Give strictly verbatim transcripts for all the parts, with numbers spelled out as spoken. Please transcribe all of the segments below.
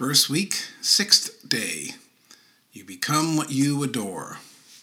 First week, sixth day. You become what you adore.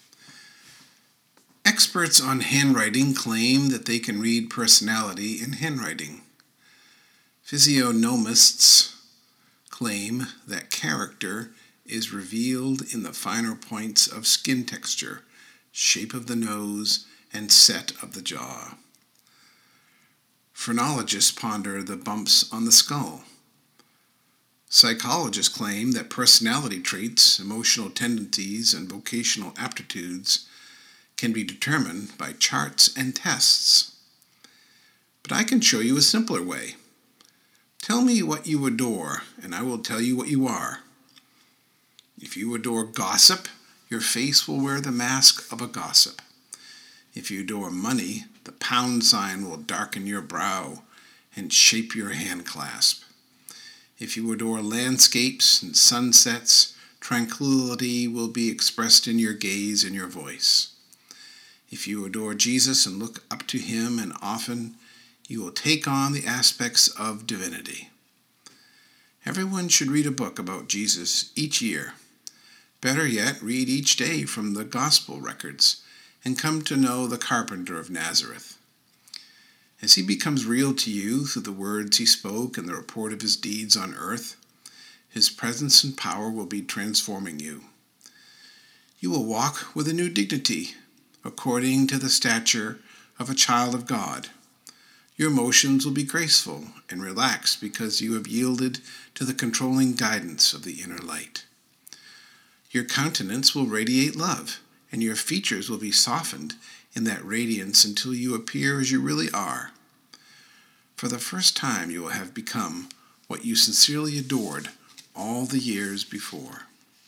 Experts on handwriting claim that they can read personality in handwriting. Physiognomists claim that character is revealed in the finer points of skin texture, shape of the nose, and set of the jaw. Phrenologists ponder the bumps on the skull. Psychologists claim that personality traits, emotional tendencies, and vocational aptitudes can be determined by charts and tests. But I can show you a simpler way. Tell me what you adore, and I will tell you what you are. If you adore gossip, your face will wear the mask of a gossip. If you adore money, the pound sign will darken your brow and shape your hand clasp. If you adore landscapes and sunsets, tranquility will be expressed in your gaze and your voice. If you adore Jesus and look up to him, and often, you will take on the aspects of divinity. Everyone should read a book about Jesus each year. Better yet, read each day from the gospel records and come to know the carpenter of Nazareth. As he becomes real to you through the words he spoke and the report of his deeds on earth, his presence and power will be transforming you. You will walk with a new dignity, according to the stature of a child of God. Your emotions will be graceful and relaxed because you have yielded to the controlling guidance of the inner light. Your countenance will radiate love, and your features will be softened in that radiance until you appear as you really are. For the first time, you will have become what you sincerely adored all the years before.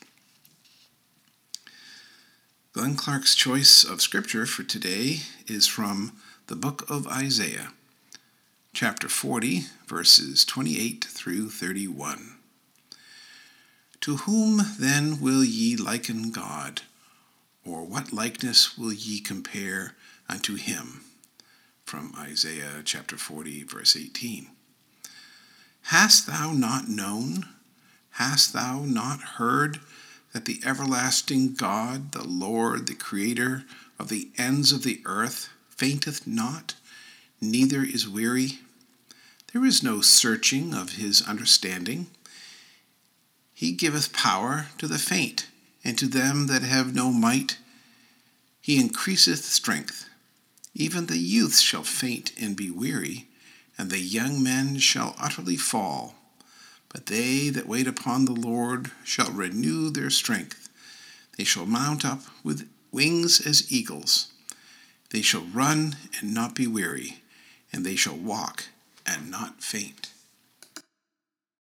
Glenn Clark's choice of scripture for today is from the book of Isaiah, chapter forty, verses twenty-eight through thirty-one. To whom then will ye liken God? Or what likeness will ye compare unto him? From Isaiah chapter forty, verse eighteen. Hast thou not known? Hast thou not heard that the everlasting God, the Lord, the Creator of the ends of the earth, fainteth not, neither is weary? There is no searching of his understanding. He giveth power to the faint, and to them that have no might he increaseth strength. Even the youth shall faint and be weary, and the young men shall utterly fall. But they that wait upon the Lord shall renew their strength. They shall mount up with wings as eagles. They shall run and not be weary, and they shall walk and not faint.